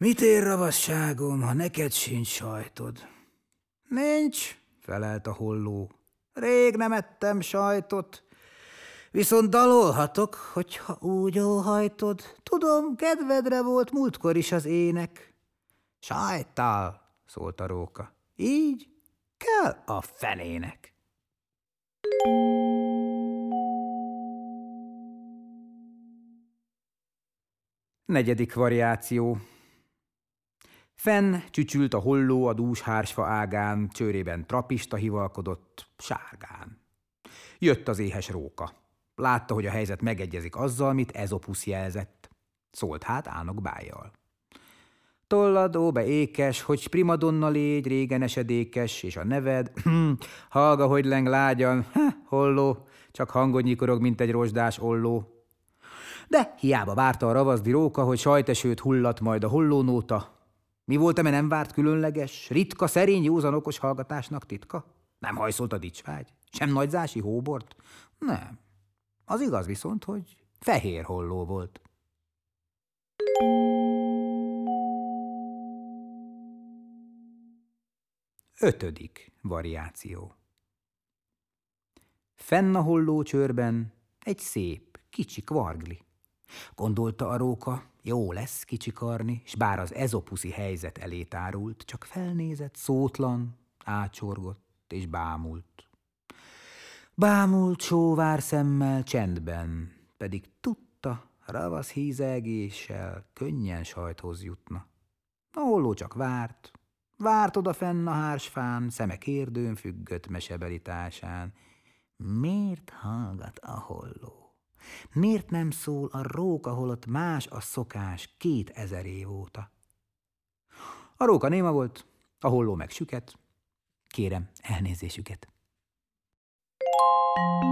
Mit ér ravasságom, ha neked sincs sajtod? Nincs, felelt a holló. Rég nem ettem sajtot, viszont dalolhatok, hogyha úgy óhajtod. Tudom, kedvedre volt múltkor is az ének. Sajttal, szólt a róka. Így kell a fenének. Negyedik variáció. Fenn csücsült a holló a dús hársfa ágán, csőrében trapista hivalkodott, sárgán. Jött az éhes róka. Látta, hogy a helyzet megegyezik azzal, mit Ezopusz jelzett. Szólt hát álnok bájjal. Tollad, óbe ékes, hogy primadonna légy, régen esedékes, és a neved, hallga, hogy leng lágyan, holló, csak hangod nyikorog, mint egy rozsdás olló. De hiába várta a ravaszdi róka, hogy sajtesőt hullat majd a hollónóta. Mi volt, eme nem várt különleges, ritka, szerény, józan, okos hallgatásnak titka? Nem hajszolt a dicsvágy? Sem nagyzási hóbort? Nem. Az igaz viszont, hogy fehér holló volt. Ötödik variáció. Fenn a holló csőrben egy szép, kicsi kvargli. Gondolta a róka, jó lesz kicsikarni, s bár az ezopuszi helyzet elé tárult, csak felnézett, szótlan, ácsorgott és bámult. Bámult sóvár szemmel csendben, pedig tudta, ravasz hízelgéssel könnyen sajthoz jutna. A holló csak várt oda fenn a hársfán, szeme kérdőn függött mesebelitásán. Miért hallgat a holló? Miért nem szól a róka, holott más a szokás 2000 év óta? A róka néma volt, a holló meg süket. Kérem elnézésüket.